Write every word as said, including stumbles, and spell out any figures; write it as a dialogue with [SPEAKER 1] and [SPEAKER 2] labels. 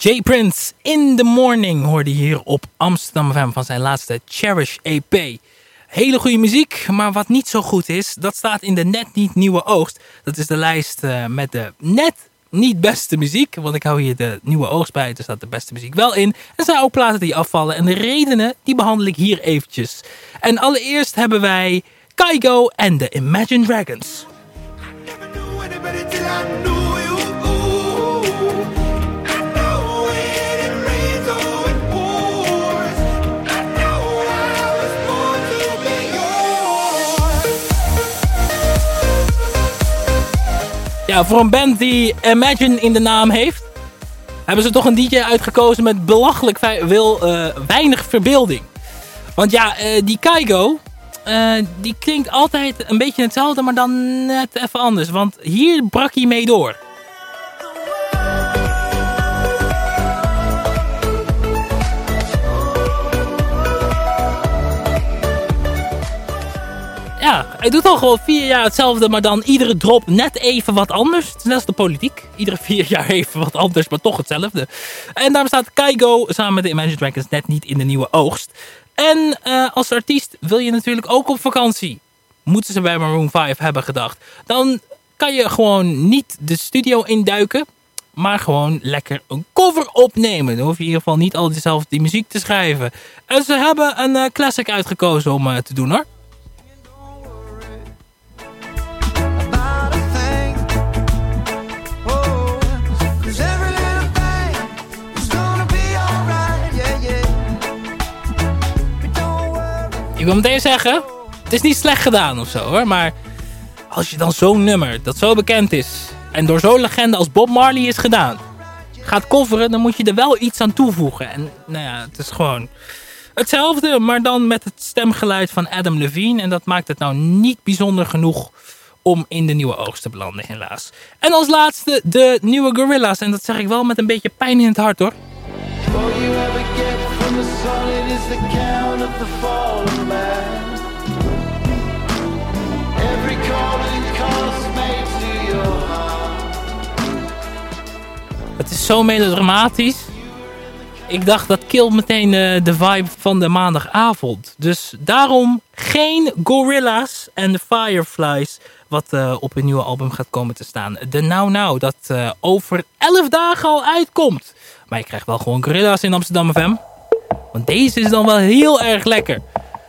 [SPEAKER 1] J Prince, In The Morning, hoorde je hier op Amsterdam F M van zijn laatste Cherish E P. Hele goede muziek, maar wat niet zo goed is, dat staat in de net niet nieuwe oogst. Dat is de lijst uh, met de net niet beste muziek, want ik hou hier de nieuwe oogst bij, er staat de beste muziek wel in. Er zijn ook platen die afvallen en de redenen, die behandel ik hier eventjes. En allereerst hebben wij Kygo en de Imagine Dragons. Ja, voor een band die Imagine in de naam heeft, hebben ze toch een D J uitgekozen met belachelijk veel, uh, weinig verbeelding. Want ja, uh, die Kygo, uh, die klinkt altijd een beetje hetzelfde, maar dan net even anders. Want hier brak hij mee door. Ja, hij doet al gewoon vier jaar hetzelfde, maar dan iedere drop net even wat anders. Het is net als de politiek. Iedere vier jaar even wat anders, maar toch hetzelfde. En daarom staat Kygo samen met de Imagine Dragons net niet in de nieuwe oogst. En uh, als artiest wil je natuurlijk ook op vakantie. Moeten ze bij Maroon vijf hebben gedacht. Dan kan je gewoon niet de studio induiken, maar gewoon lekker een cover opnemen. Dan hoef je in ieder geval niet altijd zelf die muziek te schrijven. En ze hebben een uh, classic uitgekozen om uh, te doen, hoor. Ik wil meteen zeggen, het is niet slecht gedaan of zo, hoor. Maar als je dan zo'n nummer dat zo bekend is en door zo'n legende als Bob Marley is gedaan, gaat coveren, dan moet je er wel iets aan toevoegen. En nou ja, het is gewoon hetzelfde, maar dan met het stemgeluid van Adam Levine. En dat maakt het nou niet bijzonder genoeg om in de nieuwe oogst te belanden, helaas. En als laatste de nieuwe Gorillaz. En dat zeg ik wel met een beetje pijn in het hart, hoor. Het is zo melodramatisch. Ik dacht, dat killt meteen uh, de vibe van de maandagavond. Dus daarom geen Gorillaz en de Fireflies, wat uh, op een nieuwe album gaat komen te staan. De Now Now, dat uh, over elf dagen al uitkomt. Maar je krijgt wel gewoon Gorillaz in Amsterdam F M. Want deze is dan wel heel erg lekker.